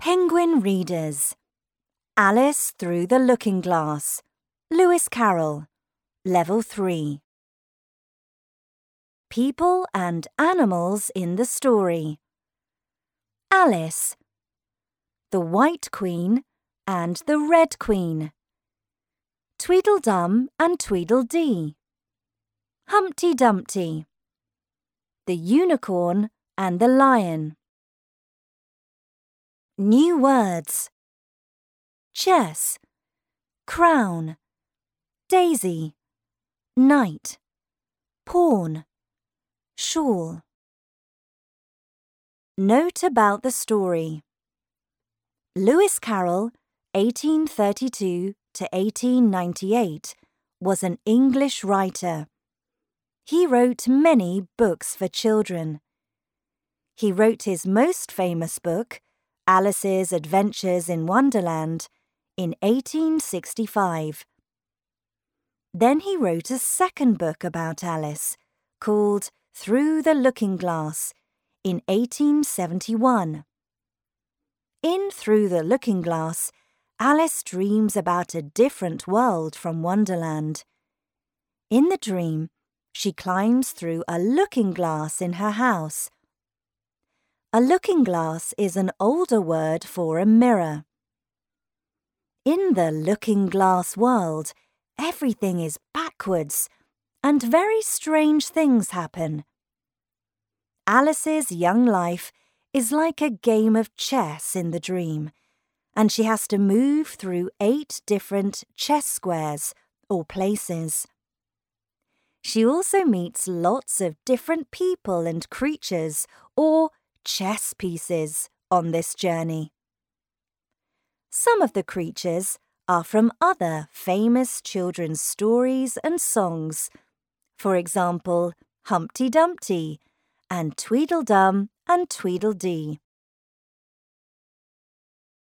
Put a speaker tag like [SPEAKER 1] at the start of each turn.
[SPEAKER 1] Penguin Readers. Alice Through the Looking Glass. Lewis Carroll. Level 3. People and animals in the story. Alice. The White Queen and the Red Queen. Tweedledum and Tweedledee. Humpty Dumpty. The Unicorn and the Lion. New words. Chess, crown, daisy, knight, pawn, shawl. Note about the story. Lewis Carroll, 1832 to 1898, was an English writer. He wrote many books for children. He wrote his most famous book, Alice's Adventures in Wonderland, in 1865. Then he wrote a second book about Alice, called Through the Looking Glass, in 1871. In Through the Looking Glass, Alice dreams about a different world from Wonderland. In the dream, she climbs through a looking glass in her house. A looking glass is an older word for a mirror. In the looking glass world, everything is backwards, and very strange things happen. Alice's young life is like a game of chess in the dream, and she has to move through 8 different chess squares or places. She also meets lots of different people and creatures or chess pieces on this journey. Some of the creatures are from other famous children's stories and songs. For example, Humpty Dumpty and Tweedledum and Tweedledee.